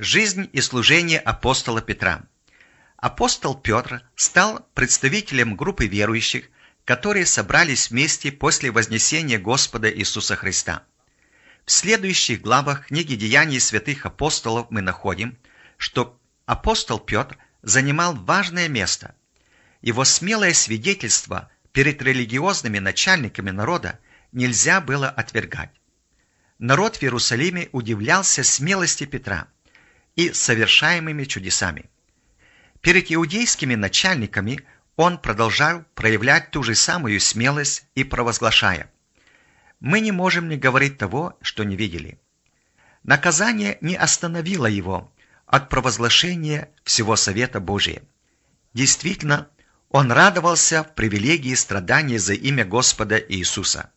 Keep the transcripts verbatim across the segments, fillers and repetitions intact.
Жизнь и служение апостола Петра. Апостол Петр стал представителем группы верующих, которые собрались вместе после вознесения Господа Иисуса Христа. В следующих главах книги «Деяний святых апостолов» мы находим, что апостол Петр занимал важное место. Его смелое свидетельство перед религиозными начальниками народа нельзя было отвергать. Народ в Иерусалиме удивлялся смелости Петра и совершаемыми чудесами. Перед иудейскими начальниками он продолжал проявлять ту же самую смелость и провозглашая: «Мы не можем не говорить того, что не видели». Наказание не остановило его от провозглашения всего Совета Божия. Действительно, он радовался в привилегии страдания за имя Господа Иисуса.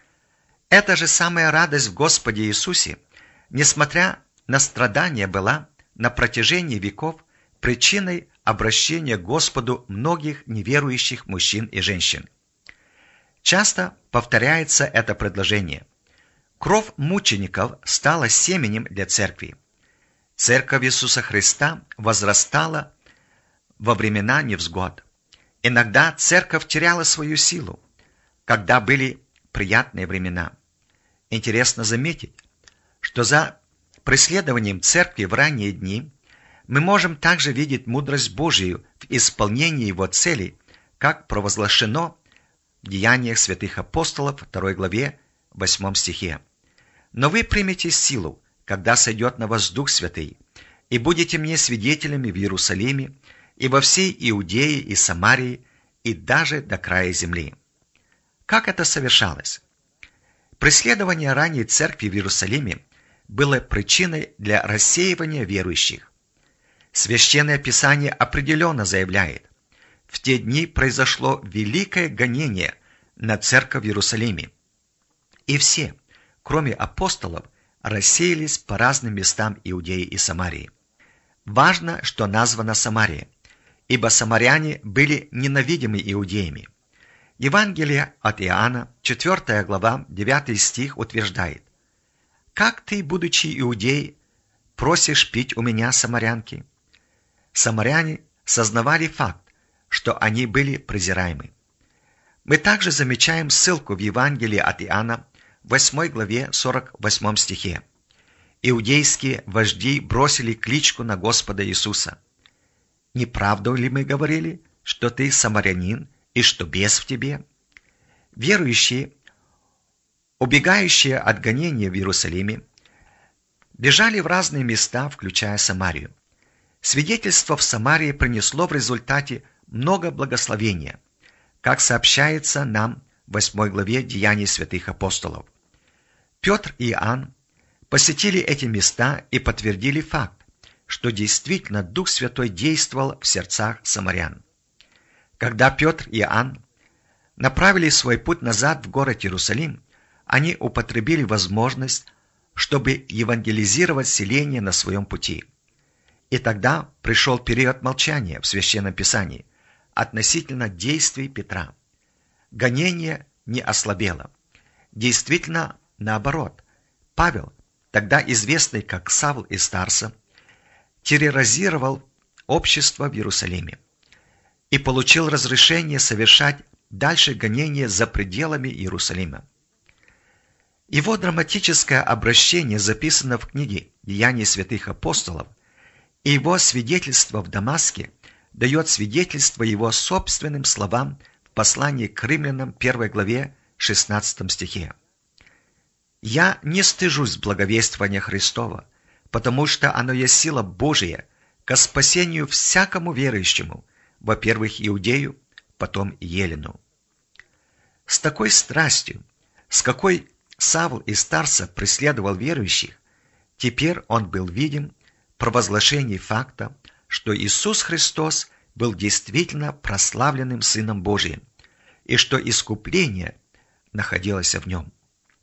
Эта же самая радость в Господе Иисусе, несмотря на страдания, была на протяжении веков причиной обращения к Господу многих неверующих мужчин и женщин. Часто повторяется это предложение. Кровь мучеников стала семенем для церкви. Церковь Иисуса Христа возрастала во времена невзгод. Иногда церковь теряла свою силу, когда были приятные времена. Интересно заметить, что за преследованием церкви в ранние дни мы можем также видеть мудрость Божию в исполнении его целей, как провозглашено в Деяниях святых апостолов, второй главе, восьмом стихе. «Но вы примете силу, когда сойдет на вас Дух Святый, и будете мне свидетелями в Иерусалиме, и во всей Иудее и Самарии, и даже до края земли». Как это совершалось? Преследование ранней церкви в Иерусалиме было причиной для рассеивания верующих. Священное Писание определенно заявляет: в те дни произошло великое гонение на церковь в Иерусалиме, и все, кроме апостолов, рассеялись по разным местам Иудеи и Самарии. Важно, что названа Самария, ибо самаряне были ненавидимы иудеями. Евангелие от Иоанна, четвёртая глава, девятый стих утверждает: «Как ты, будучи иудей, просишь пить у меня самарянки?» Самаряне сознавали факт, что они были презираемы. Мы также замечаем ссылку в Евангелии от Иоанна, восьмой главе, сорок восьмом стихе. Иудейские вожди бросили кличку на Господа Иисуса: «Не правду ли мы говорили, что ты самарянин и что бес в тебе?» Верующие, убегающие от гонения в Иерусалиме, бежали в разные места, включая Самарию. Свидетельство в Самарии принесло в результате много благословения, как сообщается нам в восьмой главе Деяний святых апостолов. Петр и Иоанн посетили эти места и подтвердили факт, что действительно Дух Святой действовал в сердцах самарян. Когда Петр и Иоанн направили свой путь назад в город Иерусалим, они употребили возможность, чтобы евангелизировать селение на своем пути. И тогда пришел период молчания в Священном Писании относительно действий Петра. Гонение не ослабело. Действительно, наоборот, Павел, тогда известный как Савл из Тарса, терроризировал общество в Иерусалиме и получил разрешение совершать дальше гонения за пределами Иерусалима. Его драматическое обращение записано в книге «Деяния святых апостолов», и его свидетельство в Дамаске дает свидетельство его собственным словам в послании к римлянам первой главе шестнадцатом стихе. «Я не стыжусь благовествования Христова, потому что оно есть сила Божия ко спасению всякому верующему, во-первых, иудею, потом и елену». С такой страстью, с какой Савл из Тарса преследовал верующих, теперь он был видим в провозглашении факта, что Иисус Христос был действительно прославленным Сыном Божиим, и что искупление находилось в нем.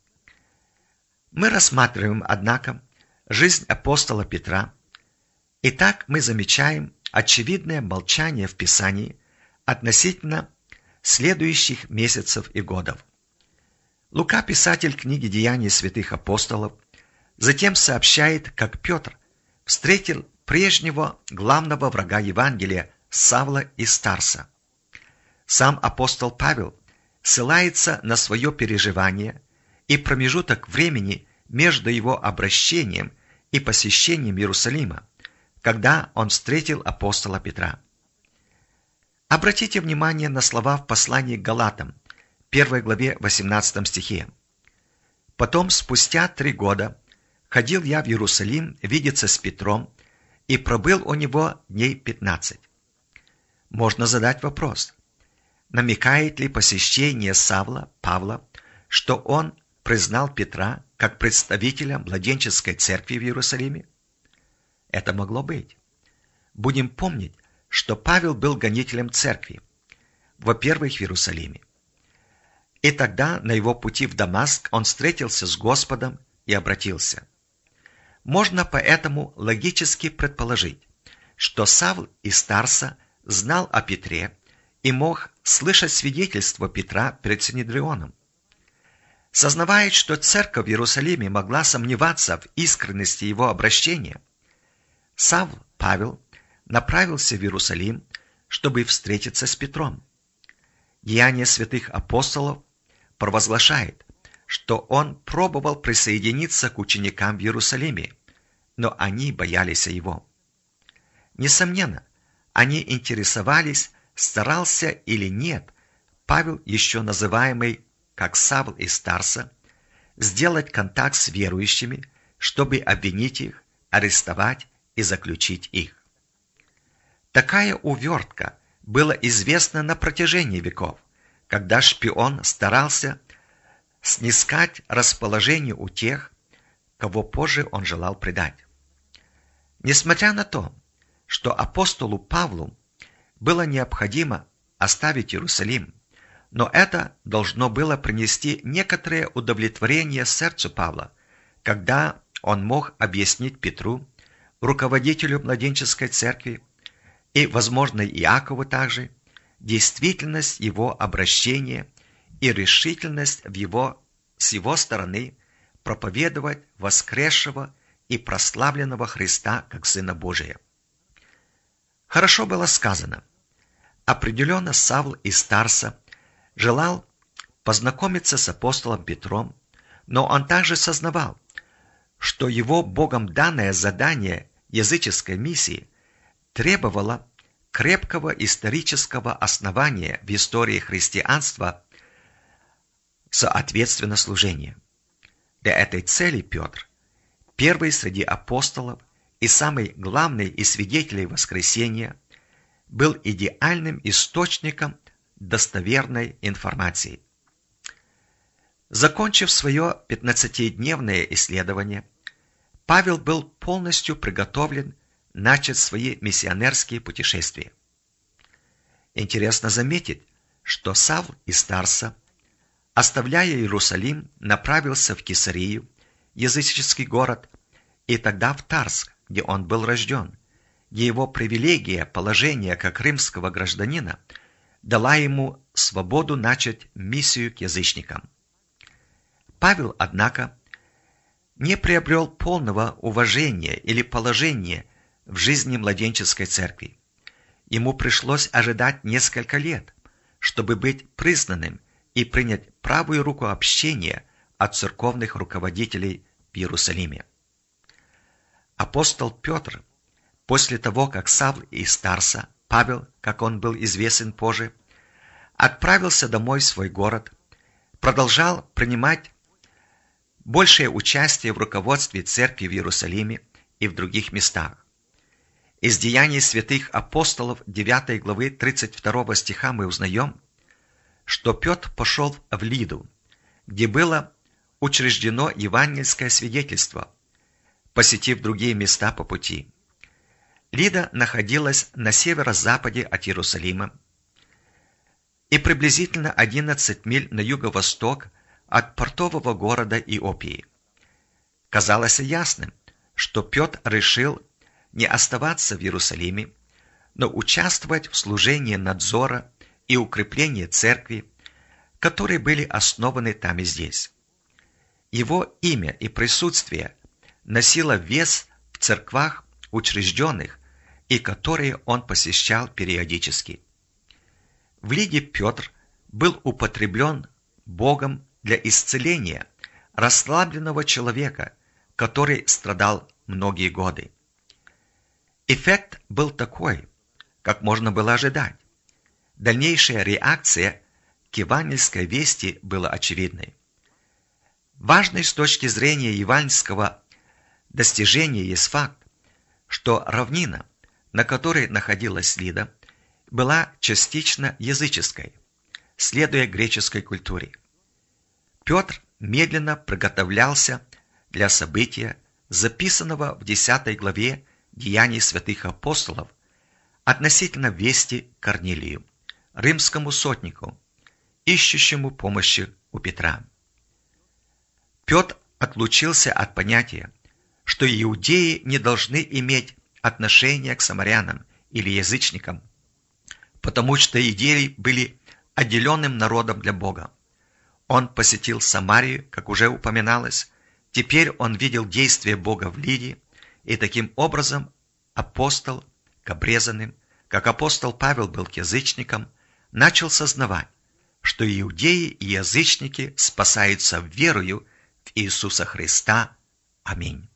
Мы рассматриваем, однако, жизнь апостола Петра, и так мы замечаем очевидное молчание в Писании относительно следующих месяцев и годов. Лука, писатель книги «Деяний святых апостолов», затем сообщает, как Петр встретил прежнего главного врага Евангелия Савла из Тарса. Сам апостол Павел ссылается на свое переживание и промежуток времени между его обращением и посещением Иерусалима, когда он встретил апостола Петра. Обратите внимание на слова в послании к Галатам, первой главе восемнадцатом стихе. «Потом, спустя три года, ходил я в Иерусалим видеться с Петром и пробыл у него дней пятнадцать». Можно задать вопрос, намекает ли посещение Савла, Павла, что он признал Петра как представителя младенческой церкви в Иерусалиме? Это могло быть. Будем помнить, что Павел был гонителем церкви, во-первых, в Иерусалиме. И тогда на его пути в Дамаск он встретился с Господом и обратился. Можно поэтому логически предположить, что Савл из Тарса знал о Петре и мог слышать свидетельство Петра перед Синедрионом. Сознавая, что церковь в Иерусалиме могла сомневаться в искренности его обращения, Савл, Павел, направился в Иерусалим, чтобы встретиться с Петром. Деяния святых апостолов провозглашает, что он пробовал присоединиться к ученикам в Иерусалиме, но они боялись его. Несомненно, они интересовались, старался или нет Павел, еще называемый как Савл из Тарса, сделать контакт с верующими, чтобы обвинить их, арестовать и заключить их. Такая увертка была известна на протяжении веков, когда шпион старался снискать расположение у тех, кого позже он желал предать. Несмотря на то, что апостолу Павлу было необходимо оставить Иерусалим, но это должно было принести некоторое удовлетворение сердцу Павла, когда он мог объяснить Петру, руководителю младенческой церкви, и, возможно, Иакову также, действительность его обращения и решительность в его, с его стороны проповедовать воскресшего и прославленного Христа как Сына Божия. Хорошо было сказано. Определенно Савл из Тарса желал познакомиться с апостолом Петром, но он также сознавал, что его Богом данное задание языческой миссии требовало крепкого исторического основания в истории христианства, соответственно служения. Для этой цели Петр, первый среди апостолов и самый главный из свидетелей воскресения, был идеальным источником достоверной информации. Закончив свое пятнадцатидневное исследование, Павел был полностью приготовлен начать свои миссионерские путешествия. Интересно заметить, что Савл из Тарса, оставляя Иерусалим, направился в Кесарию, языческий город, и тогда в Тарск, где он был рожден, где его привилегия положения как римского гражданина дала ему свободу начать миссию к язычникам. Павел, однако, не приобрел полного уважения или положения в жизни младенческой церкви. Ему пришлось ожидать несколько лет, чтобы быть признанным и принять правую руку общения от церковных руководителей в Иерусалиме. Апостол Петр, после того, как Савл из Тарса, Павел, как он был известен позже, отправился домой в свой город, продолжал принимать большее участие в руководстве церкви в Иерусалиме и в других местах. Из Деяний святых апостолов девятой главы тридцать второго стиха мы узнаем, что Петр пошел в Лиду, где было учреждено евангельское свидетельство, посетив другие места по пути. Лида находилась на северо-западе от Иерусалима и приблизительно одиннадцать миль на юго-восток от портового города Иопии. Казалось ясным, что Петр решил не оставаться в Иерусалиме, но участвовать в служении надзора и укреплении церкви, которые были основаны там и здесь. Его имя и присутствие носило вес в церквах учрежденных и которые он посещал периодически. В Лидде Петр был употреблен Богом для исцеления расслабленного человека, который страдал многие годы. Эффект был такой, как можно было ожидать. Дальнейшая реакция к евангельской вести была очевидной. Важный с точки зрения евангельского достижения есть факт, что равнина, на которой находилась Лидда, была частично языческой, следуя греческой культуре. Петр медленно приготовлялся для события, записанного в десятой главе Деяний святых апостолов относительно вести Корнилию, римскому сотнику, ищущему помощи у Петра. Петр отлучился от понятия, что иудеи не должны иметь отношения к самарянам или язычникам, потому что иудеи были отделенным народом для Бога. Он посетил Самарию, как уже упоминалось, теперь он видел действие Бога в Лидде, и таким образом апостол к обрезанным, как апостол Павел был к язычникам, начал сознавать, что иудеи и язычники спасаются верою в Иисуса Христа. Аминь.